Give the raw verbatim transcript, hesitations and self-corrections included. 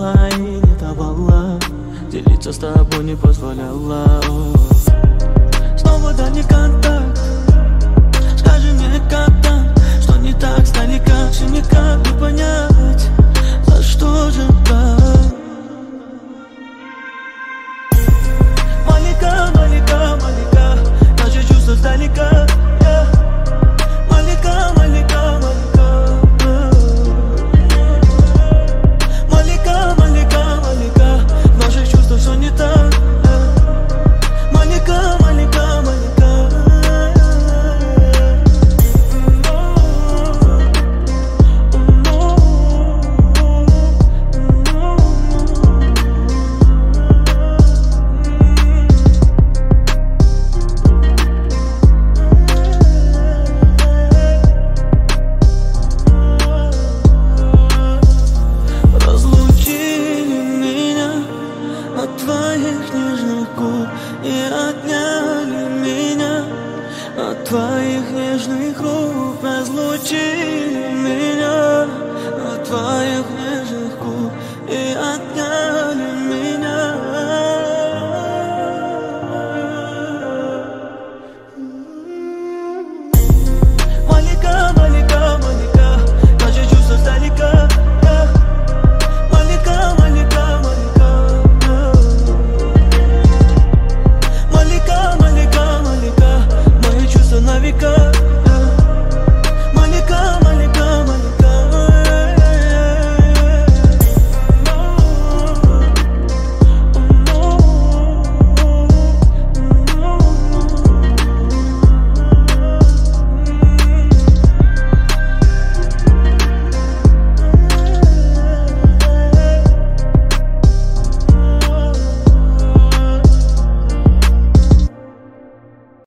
знала и не давала, делиться с тобой не позволяла. Снова дальний контакт. Скажи мне, как там, что не так сдалека, все никак не понять, за что же так. Малика, малика, малика, наши чувства сдалека. Малика, малика, малика, малика, малика, малика, в наших чувствах все не так. Малика, малика, малика. Разлучили меня от твоих нежных губ и отняли меня от твоих нежных рук. Разлучили меня от твоих нежных губ и отняли